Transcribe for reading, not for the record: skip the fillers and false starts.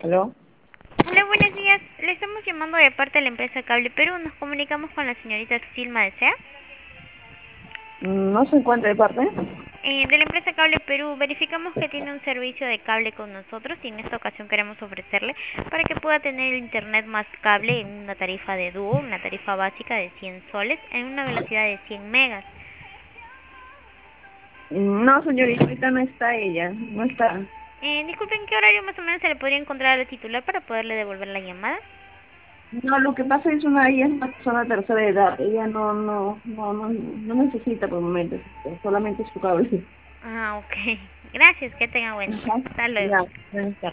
¿Aló? Hola, buenos días. Le estamos llamando de parte de la empresa Cable Perú. Nos comunicamos con la señorita Silma Desea. ¿No se encuentra de parte? De la empresa Cable Perú, verificamos que tiene un servicio de cable con nosotros y en esta ocasión queremos ofrecerle para que pueda tener el internet más cable en una tarifa de dúo, una tarifa básica de 100 soles, en una velocidad de 100 megas. No, señorita, ahorita no está ella, no está. Disculpen, ¿qué horario más o menos se le podría encontrar al titular para poderle devolver la llamada? No, lo que pasa es ella es una persona de tercera edad, ella no necesita por momentos, solamente su cable. Ah, ok. Gracias, que tenga buen día. Ajá, Hasta luego. ya, ya está.